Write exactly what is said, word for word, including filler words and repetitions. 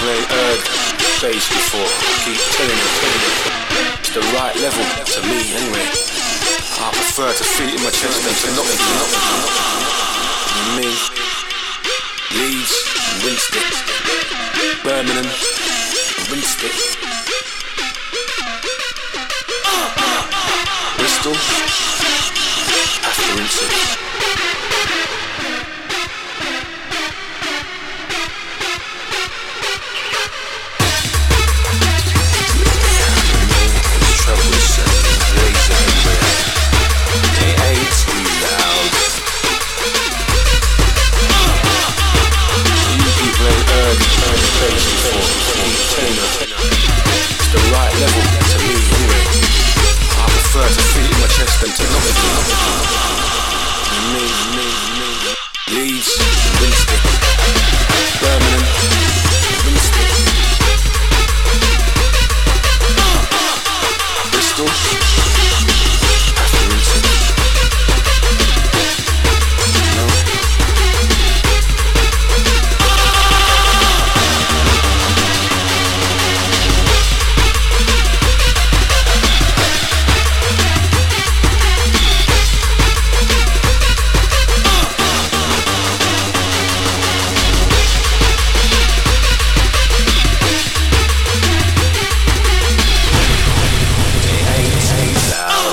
people ain't heard bass before. Keep telling them, telling them. It's the right level to me anyway. I prefer to feel it in my chest than to knock it, to knock it, to knock it. You know what I mean? Leeds, Winston, Birmingham, Winston, Bristol, after Winston. Heard, heard bass before. Keep telling her.